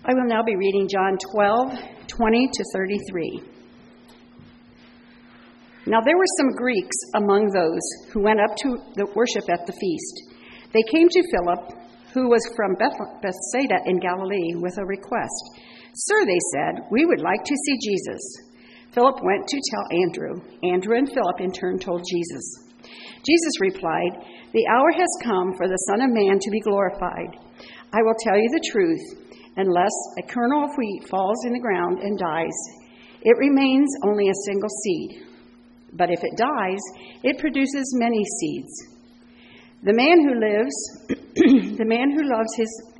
I will now be reading John 12:20 to 33. Now there were some Greeks among those who went up to the worship at the feast. They came to Philip, who was from Bethsaida in Galilee, with a request. "Sir," they said, "we would like to see Jesus." Philip went to tell Andrew. Andrew and Philip in turn told Jesus. Jesus replied, "The hour has come for the Son of Man to be glorified. I will tell you the truth. Unless a kernel of wheat falls in the ground and dies, it remains only a single seed. But if it dies, it produces many seeds. The man who loves his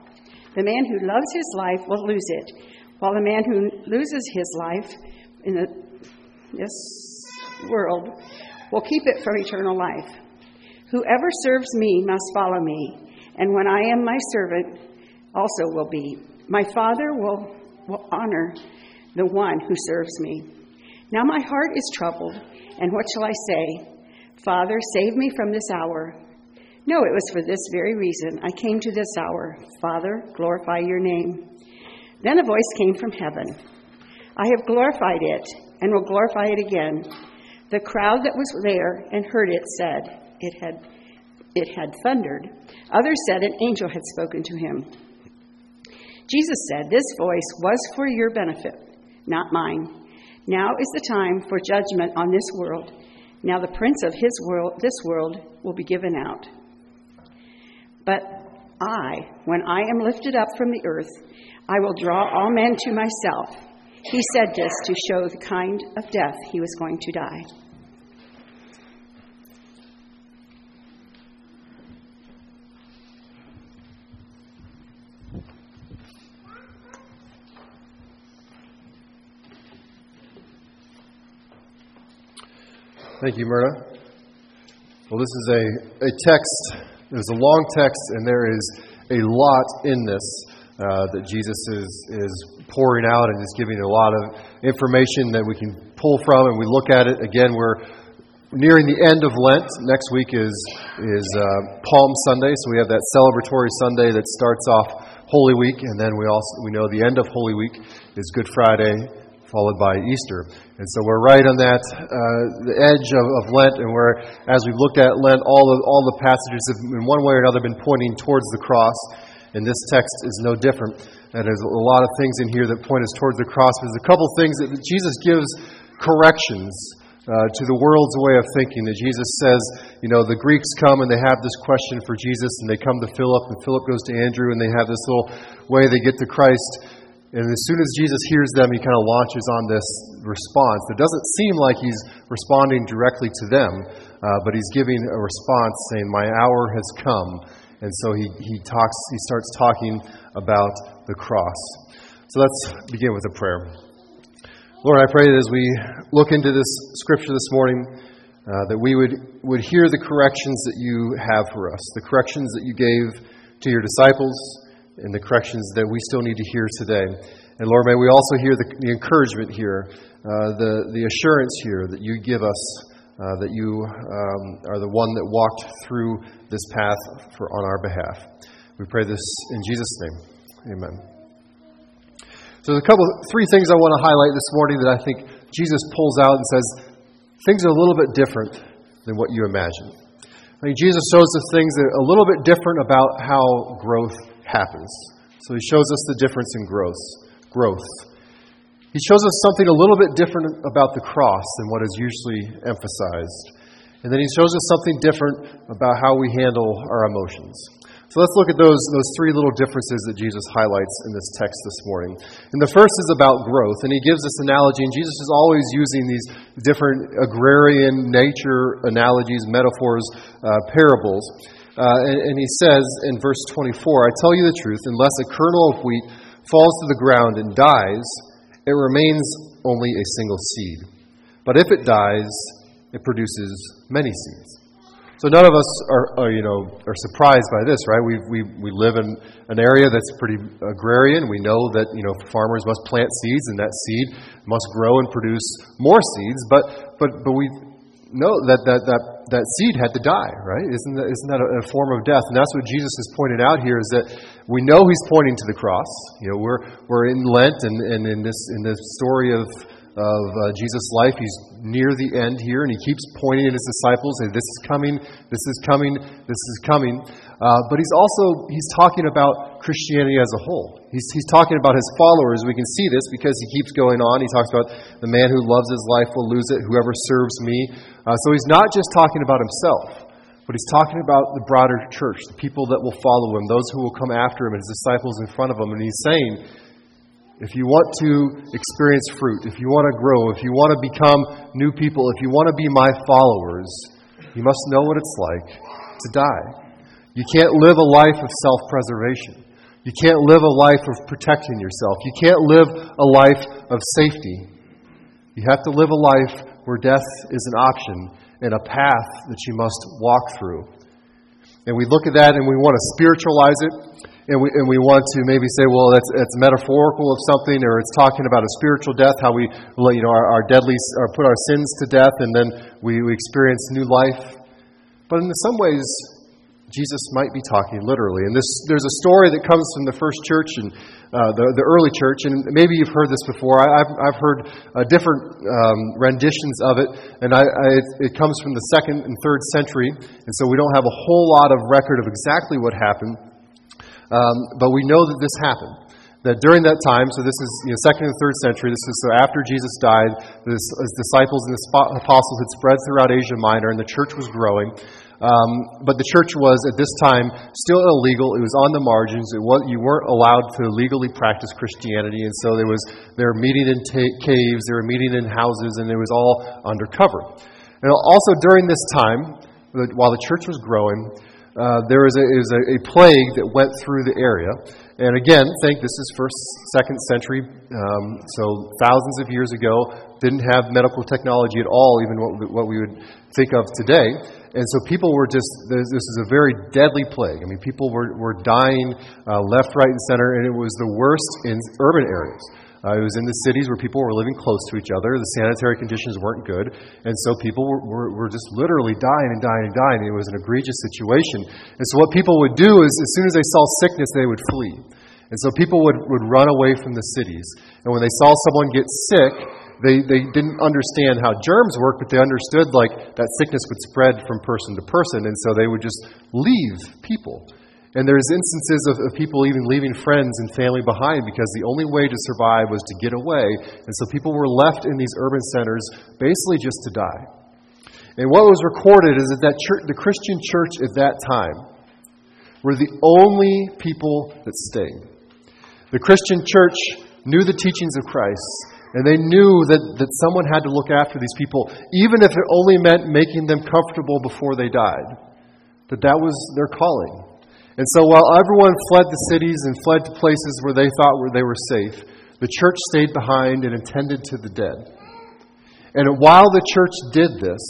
life will lose it, while the man who loses his life in this world will keep it for eternal life. Whoever serves me must follow me, and when I am my servant, also will be. My Father will honor the one who serves me. Now my heart is troubled, and what shall I say? Father, save me from this hour. No, it was for this very reason I came to this hour. Father, glorify your name." Then a voice came from heaven. "I have glorified it, and will glorify it again." The crowd that was there and heard it said it had thundered. Others said an angel had spoken to him. Jesus said, "This voice was for your benefit, not mine. Now is the time for judgment on this world. Now the prince of this world will be given out. But when I am lifted up from the earth, I will draw all men to myself." He said this to show the kind of death he was going to die. Thank you, Myrna. Well, this is a text. There's a long text, and there is a lot in this that Jesus is pouring out and is giving a lot of information that we can pull from, and we look at it. Again, we're nearing the end of Lent. Next week is Palm Sunday, so we have that celebratory Sunday that starts off Holy Week, and then we know the end of Holy Week is Good Friday, followed by Easter. And so we're right on that, the edge of Lent, and as we've looked at Lent, all the passages have in one way or another been pointing towards the cross, and this text is no different. And there's a lot of things in here that point us towards the cross. There's a couple things that Jesus gives corrections to the world's way of thinking. That Jesus says, the Greeks come and they have this question for Jesus, and they come to Philip, and Philip goes to Andrew, and they have this little way they get to Christ. And as soon as Jesus hears them, he kind of launches on this response. It doesn't seem like he's responding directly to them, but he's giving a response saying, "My hour has come." And so he starts talking about the cross. So let's begin with a prayer. Lord, I pray that as we look into this scripture this morning, that we would hear the corrections that you have for us, the corrections that you gave to your disciples, and the corrections that we still need to hear today. And Lord, may we also hear the encouragement here, the assurance here that you give us, that you are the one that walked through this path on our behalf. We pray this in Jesus' name. Amen. So there's three things I want to highlight this morning that I think Jesus pulls out and says, things are a little bit different than what you imagine. I mean, Jesus shows us things that are a little bit different about how growth happens. So he shows us the difference in growth. He shows us something a little bit different about the cross than what is usually emphasized. And then he shows us something different about how we handle our emotions. So let's look at those three little differences that Jesus highlights in this text this morning. And the first is about growth. And he gives this analogy, and Jesus is always using these different agrarian nature analogies, metaphors, parables. And he says in verse 24, "I tell you the truth, unless a kernel of wheat falls to the ground and dies, it remains only a single seed. But if it dies, it produces many seeds." So none of us are surprised by this, right? We live in an area that's pretty agrarian. We know that farmers must plant seeds, and that seed must grow and produce more seeds. But know that seed had to die, right? Isn't that a form of death? And that's what Jesus is pointing out here, is that we know he's pointing to the cross. You know, we're in Lent, and in this story of Jesus' life, he's near the end here, and he keeps pointing at his disciples, and this is coming, this is coming, this is coming. But he's talking about Christianity as a whole. He's talking about his followers. We can see this because he keeps going on. He talks about the man who loves his life will lose it, whoever serves me. So he's not just talking about himself, but he's talking about the broader church, the people that will follow him, those who will come after him, and his disciples in front of him. And he's saying, if you want to experience fruit, if you want to grow, if you want to become new people, if you want to be my followers, you must know what it's like to die. You can't live a life of self-preservation. You can't live a life of protecting yourself. You can't live a life of safety. You have to live a life where death is an option and a path that you must walk through. And we look at that and we want to spiritualize it. And we want to maybe say, well, it's metaphorical of something, or it's talking about a spiritual death, how we our deadly, or put our sins to death, and then we experience new life. But in some ways, Jesus might be talking literally. And there's a story that comes from the first church and the early church, and maybe you've heard this before. I've heard different renditions of it, and it comes from the 2nd and 3rd century, and so we don't have a whole lot of record of exactly what happened. But we know that this happened. That during that time, so this is 2nd and 3rd century, this is so after Jesus died, his disciples and the apostles had spread throughout Asia Minor, and the church was growing. But the church was, at this time, still illegal. It was on the margins. You weren't allowed to legally practice Christianity, and so they were meeting in caves, they were meeting in houses, and it was all undercover. And also during this time, while the church was growing, there was a plague that went through the area. And again, think this is 2nd century, so thousands of years ago, didn't have medical technology at all, even what we would think of today. And so people were this is a very deadly plague. I mean, people were dying left, right, and center, and it was the worst in urban areas. It was in the cities where people were living close to each other. The sanitary conditions weren't good. And so people were just literally dying and dying and dying. It was an egregious situation. And so what people would do is, as soon as they saw sickness, they would flee. And so people would run away from the cities. And when they saw someone get sick, they didn't understand how germs work, but they understood like that sickness would spread from person to person. And so they would just leave people. And there's instances of people even leaving friends and family behind because the only way to survive was to get away. And so people were left in these urban centers basically just to die. And what was recorded is that the Christian church at that time were the only people that stayed. The Christian church knew the teachings of Christ, and they knew that someone had to look after these people, even if it only meant making them comfortable before they died. That was their calling. And so while everyone fled the cities and fled to places where they thought they were safe, the church stayed behind and attended to the dead. And while the church did this,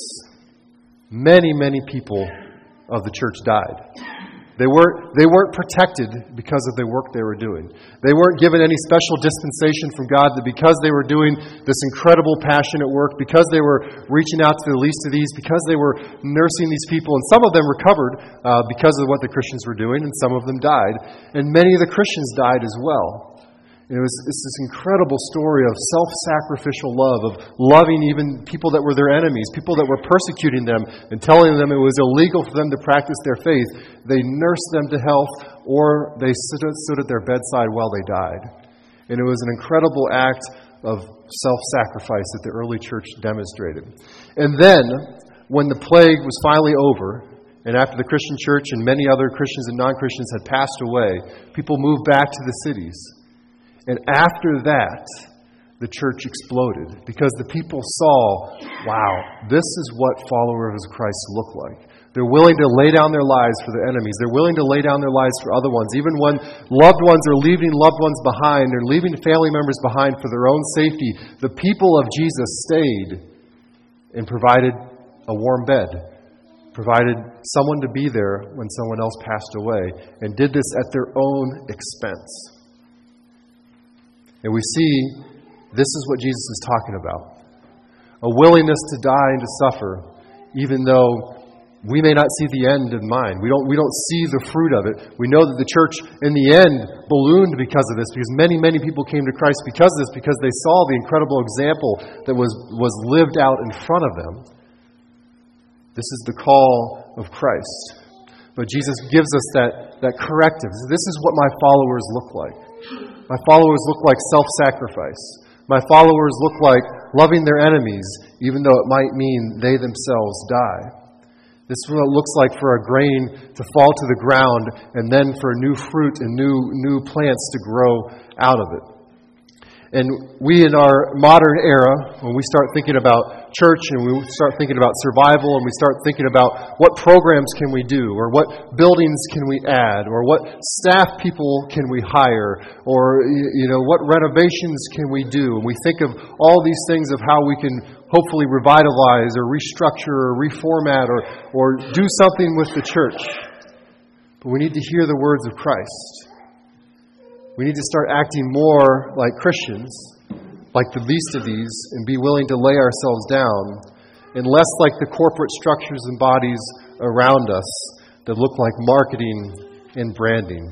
many, many people of the church died. They weren't protected because of the work they were doing. They weren't given any special dispensation from God that because they were doing this incredible passionate work, because they were reaching out to the least of these, because they were nursing these people, and some of them recovered because of what the Christians were doing, and some of them died. And many of the Christians died as well. It's this incredible story of self-sacrificial love, of loving even people that were their enemies, people that were persecuting them and telling them it was illegal for them to practice their faith. They nursed them to health, or they stood at their bedside while they died. And it was an incredible act of self-sacrifice that the early church demonstrated. And then, when the plague was finally over, and after the Christian church and many other Christians and non-Christians had passed away, people moved back to the cities. And after that, the church exploded because the people saw, wow, this is what followers of Christ look like. They're willing to lay down their lives for their enemies. They're willing to lay down their lives for other ones. Even when loved ones are leaving loved ones behind, they're leaving family members behind for their own safety. The people of Jesus stayed and provided a warm bed, provided someone to be there when someone else passed away, and did this at their own expense. And we see this is what Jesus is talking about. A willingness to die and to suffer, even though we may not see the end in mind. We don't see the fruit of it. We know that the church, in the end, ballooned because of this, because many, many people came to Christ because of this, because they saw the incredible example that was lived out in front of them. This is the call of Christ. But Jesus gives us that corrective. This is what my followers look like. My followers look like self-sacrifice. My followers look like loving their enemies, even though it might mean they themselves die. This is what it looks like for a grain to fall to the ground and then for new fruit and new plants to grow out of it. And we in our modern era, when we start thinking about church and we start thinking about survival and we start thinking about what programs can we do or what buildings can we add or what staff people can we hire or what renovations can we do, and we think of all these things of how we can hopefully revitalize or restructure or reformat or do something with the church. But we need to hear the words of Christ. We need to start acting more like Christians, like the least of these, and be willing to lay ourselves down, and less like the corporate structures and bodies around us that look like marketing and branding.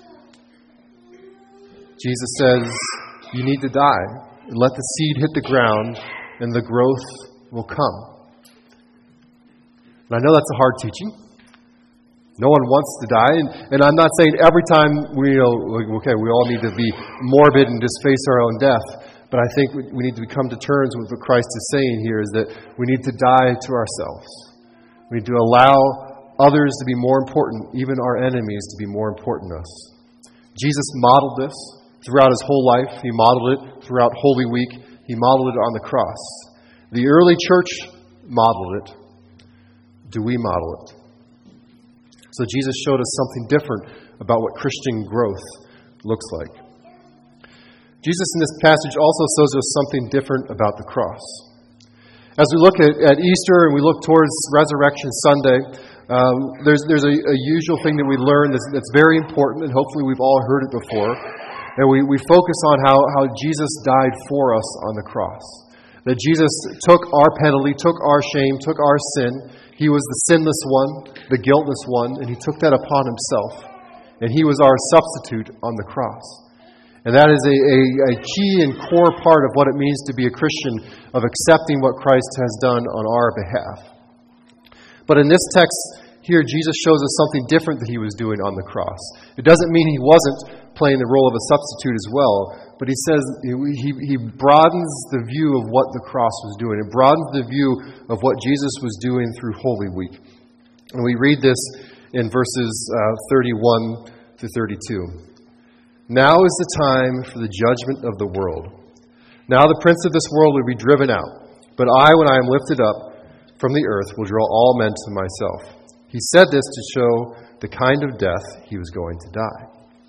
Jesus says, you need to die, and let the seed hit the ground, and the growth will come. And I know that's a hard teaching. No one wants to die. And I'm not saying every time we all need to be morbid and just face our own death. But I think we need to come to terms with what Christ is saying here, is that we need to die to ourselves. We need to allow others to be more important, even our enemies to be more important to us. Jesus modeled this throughout his whole life. He modeled it throughout Holy Week. He modeled it on the cross. The early church modeled it. Do we model it? So Jesus showed us something different about what Christian growth looks like. Jesus in this passage also shows us something different about the cross. As we look at Easter and we look towards Resurrection Sunday, there's a usual thing that we learn that's very important, and hopefully we've all heard it before. And we focus on how Jesus died for us on the cross. That Jesus took our penalty, took our shame, took our sin. He was the sinless one, the guiltless one, and he took that upon himself. And he was our substitute on the cross. And that is a key and core part of what it means to be a Christian, of accepting what Christ has done on our behalf. But in this text here, Jesus shows us something different that he was doing on the cross. It doesn't mean he wasn't playing the role of a substitute as well, but he says he broadens the view of what the cross was doing. It broadens the view of what Jesus was doing through Holy Week. And we read this in verses 31 to 32. Now is the time for the judgment of the world. Now the prince of this world will be driven out, but I, when I am lifted up from the earth, will draw all men to myself. He said this to show the kind of death he was going to die.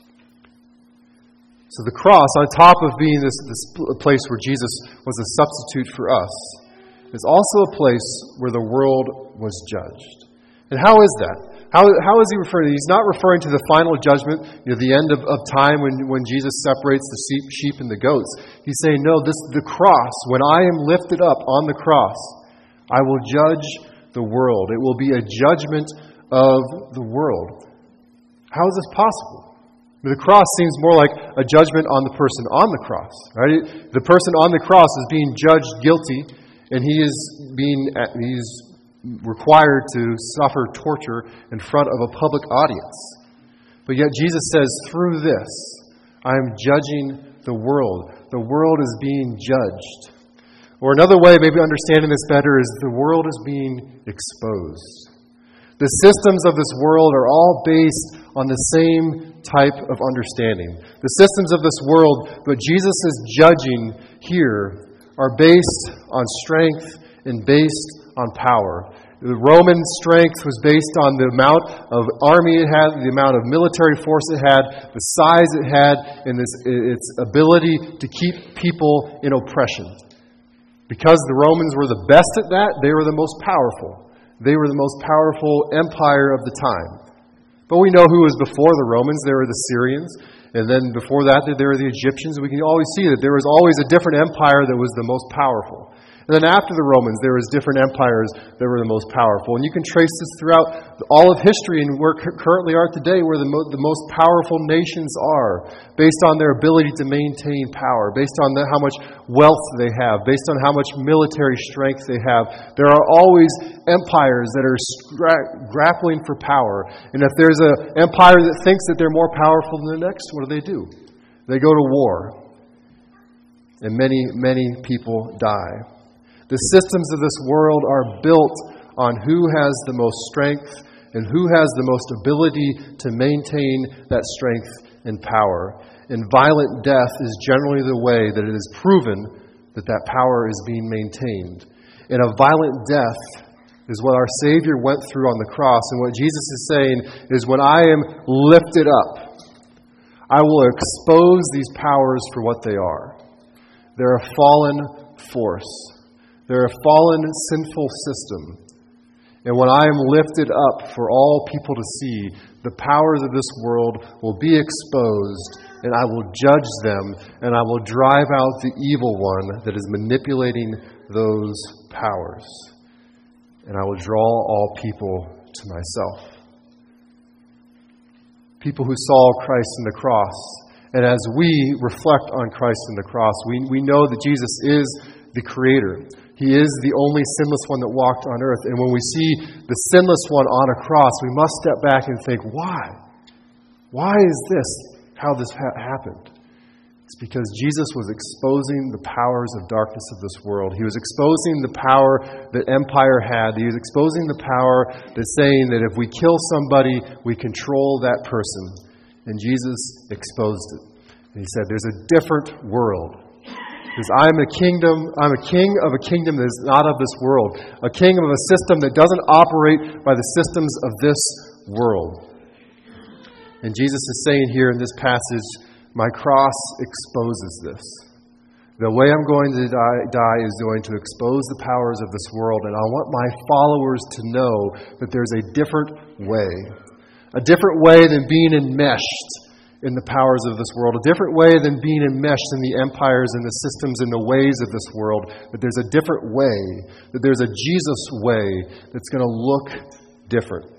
So the cross, on top of being this place where Jesus was a substitute for us, is also a place where the world was judged. And how is that? How is he referring to? He's not referring to the final judgment, the end of time when Jesus separates the sheep and the goats. He's saying, no, the cross, when I am lifted up on the cross, I will judge the world. It will be a judgment of the world. How is this possible? The cross seems more like a judgment on the person on the cross, right? The person on the cross is being judged guilty, and he's required to suffer torture in front of a public audience. But yet Jesus says, through this, I am judging the world. The world is being judged. Or another way, maybe understanding this better, is the world is being exposed. The systems of this world are all based on the same type of understanding. The systems of this world, but Jesus is judging here, are based on strength and based on power. The Roman strength was based on the amount of army it had, the amount of military force it had, the size it had, and its ability to keep people in oppression. Because the Romans were the best at that, they were the most powerful. They were the most powerful empire of the time. But we know who was before the Romans. There were the Syrians. And then before that, there were the Egyptians. We can always see that there was always a different empire that was the most powerful. And then after the Romans, there was different empires that were the most powerful. And you can trace this throughout all of history and where currently are today, where the most powerful nations are, based on their ability to maintain power, based on how much wealth they have, based on how much military strength they have. There are always empires that are grappling for power. And if there's an empire that thinks that they're more powerful than the next, what do? They go to war. And many, many people die. The systems of this world are built on who has the most strength and who has the most ability to maintain that strength and power. And violent death is generally the way that it is proven that that power is being maintained. And a violent death is what our Savior went through on the cross. And what Jesus is saying is, when I am lifted up, I will expose these powers for what they are. They're a fallen force. They're a fallen, sinful system. And when I am lifted up for all people to see, the powers of this world will be exposed, and I will judge them, and I will drive out the evil one that is manipulating those powers. And I will draw all people to myself. People who saw Christ on the cross. And as we reflect on Christ on the cross, we know that Jesus is the Creator. He is the only sinless one that walked on earth. And when we see the sinless one on a cross, we must step back and think, why? Why is this how this happened? It's because Jesus was exposing the powers of darkness of this world. He was exposing the power that empire had. He was exposing the power that's saying that if we kill somebody, we control that person. And Jesus exposed it. And he said, there's a different world. Because I'm a king of a kingdom that is not of this world. A king of a system that doesn't operate by the systems of this world. And Jesus is saying here in this passage, my cross exposes this. The way I'm going to die is going to expose the powers of this world. And I want my followers to know that there's a different way. A different way than being enmeshed in the powers of this world. A different way than being enmeshed in the empires and the systems and the ways of this world. But there's a different way. That there's a Jesus way that's going to look different.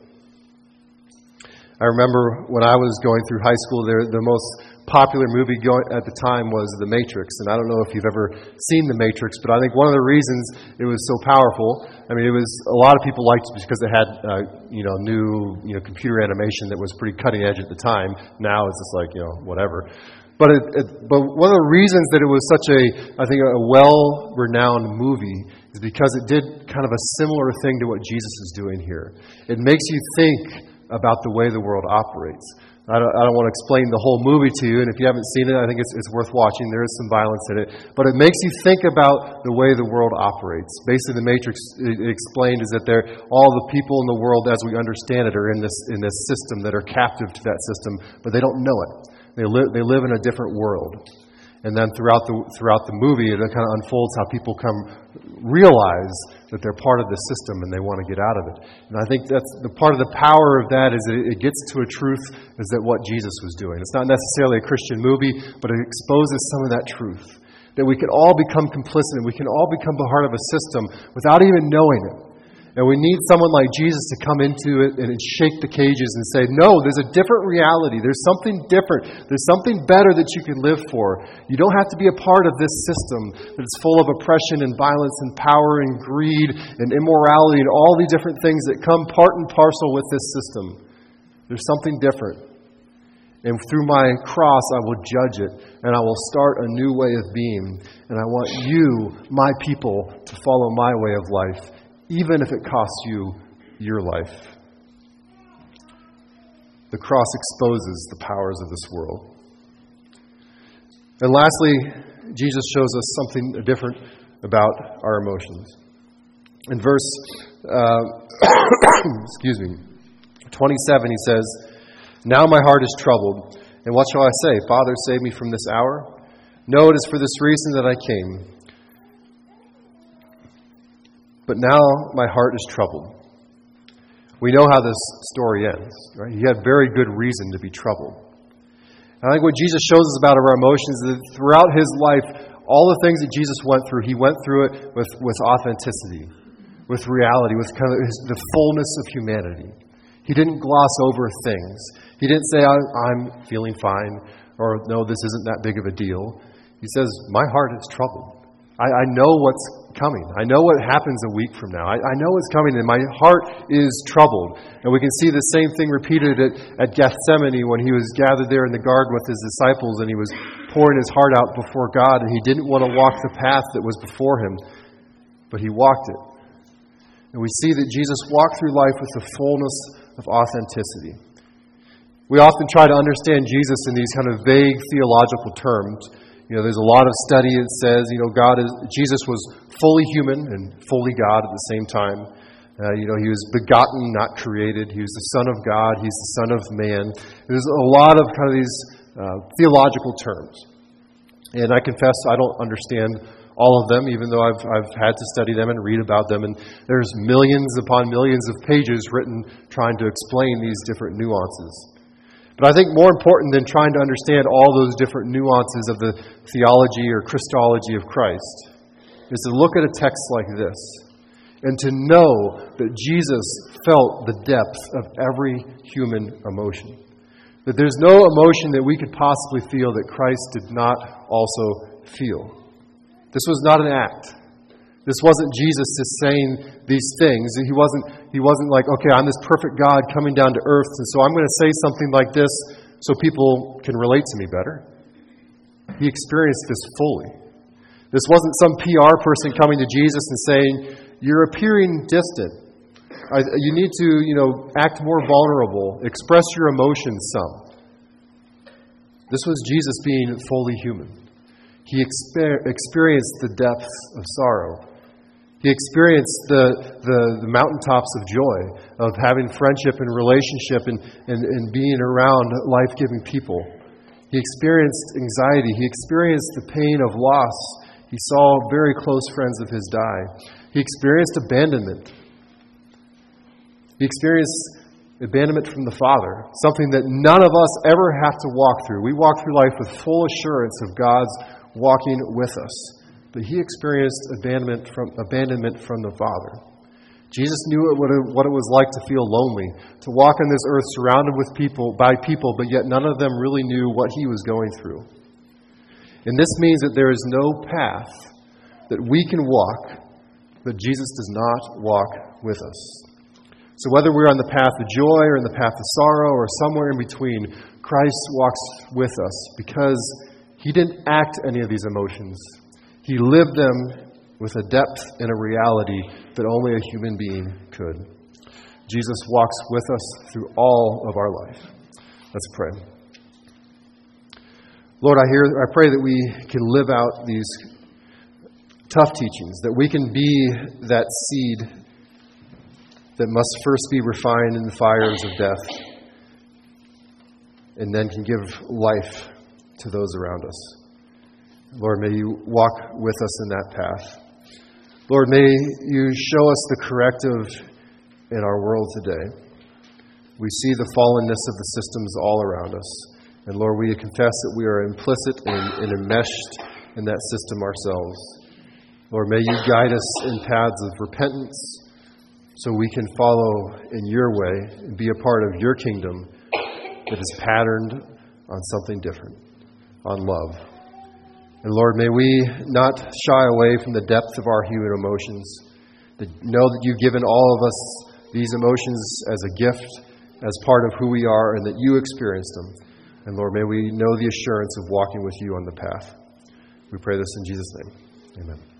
I remember when I was going through high school, the most popular movie at the time was The Matrix. And I don't know if you've ever seen The Matrix, but I think one of the reasons it was so powerful, it was a lot of people liked it because it had new computer animation that was pretty cutting edge at the time. Now it's just like, whatever. But one of the reasons that it was such a well-renowned movie is because it did kind of a similar thing to what Jesus is doing here. It makes you think about the way the world operates. I don't want to explain the whole movie to you, and if you haven't seen it, I think it's worth watching. There is some violence in it. But it makes you think about the way the world operates. Basically, The Matrix, it explained, is that all the people in the world, as we understand it, are in this system that are captive to that system, but they don't know it. They live in a different world. And then throughout the movie, it kind of unfolds how people realize that they're part of the system and they want to get out of it. And I think that's the part of the power of that is that it gets to a truth is that what Jesus was doing. It's not necessarily a Christian movie, but it exposes some of that truth. That we can all become complicit and we can all become part of a system without even knowing it. And we need someone like Jesus to come into it and shake the cages and say, no, there's a different reality. There's something different. There's something better that you can live for. You don't have to be a part of this system that is full of oppression and violence and power and greed and immorality and all the different things that come part and parcel with this system. There's something different. And through my cross, I will judge it, and I will start a new way of being. And I want you, my people, to follow my way of life, even if it costs you your life. The cross exposes the powers of this world. And lastly, Jesus shows us something different about our emotions. In verse 27, he says, now my heart is troubled, and what shall I say? Father, save me from this hour? No, it is for this reason that I came. But now my heart is troubled. We know how this story ends, right? He had very good reason to be troubled. And I think what Jesus shows us about our emotions is that throughout his life, All the things that Jesus went through, he went through it with authenticity, with reality, with kind of the fullness of humanity. He didn't gloss over things. He didn't say, I'm feeling fine, or no, this isn't that big of a deal. He says, my heart is troubled. I know what's coming. I know what happens a week from now. I know what's coming, and my heart is troubled. And we can see the same thing repeated at Gethsemane when he was gathered there in the garden with his disciples, and he was pouring his heart out before God, and he didn't want to walk the path that was before him, but he walked it. And we see that Jesus walked through life with the fullness of authenticity. We often try to understand Jesus in these kind of vague theological terms. There's a lot of study that says, Jesus was fully human and fully God at the same time. He was begotten, not created. He was the Son of God. He's the Son of man. There's a lot of kind of these theological terms. And I confess I don't understand all of them, even though I've had to study them and read about them. And there's millions upon millions of pages written trying to explain these different nuances. But I think more important than trying to understand all those different nuances of the theology or Christology of Christ is to look at a text like this and to know that Jesus felt the depth of every human emotion. That there's no emotion that we could possibly feel that Christ did not also feel. This was not an act. This wasn't Jesus just saying these things. He wasn't like, okay, I'm this perfect God coming down to earth, and so I'm going to say something like this so people can relate to me better. He experienced this fully. This wasn't some PR person coming to Jesus and saying, you're appearing distant. You need to, act more vulnerable. Express your emotions some. This was Jesus being fully human. He experienced the depths of sorrow. He experienced the mountaintops of joy, of having friendship and relationship and being around life-giving people. He experienced anxiety. He experienced the pain of loss. He saw very close friends of his die. He experienced abandonment. He experienced abandonment from the Father, something that none of us ever have to walk through. We walk through life with full assurance of God's walking with us. But he experienced abandonment from the Father. Jesus knew what it was like to feel lonely, to walk on this earth surrounded by people, but yet none of them really knew what he was going through. And this means that there is no path that we can walk that Jesus does not walk with us. So whether we're on the path of joy or in the path of sorrow or somewhere in between, Christ walks with us because he didn't act any of these emotions. He lived them with a depth and a reality that only a human being could. Jesus walks with us through all of our life. Let's pray. Lord, I pray that we can live out these tough teachings, that we can be that seed that must first be refined in the fires of death and then can give life to those around us. Lord, may you walk with us in that path. Lord, may you show us the corrective in our world today. We see the fallenness of the systems all around us. And Lord, we confess that we are implicit and enmeshed in that system ourselves. Lord, may you guide us in paths of repentance so we can follow in your way and be a part of your kingdom that is patterned on something different, on love. And Lord, may we not shy away from the depth of our human emotions, that know that you've given all of us these emotions as a gift, as part of who we are, and that you experienced them. And Lord, may we know the assurance of walking with you on the path. We pray this in Jesus' name. Amen.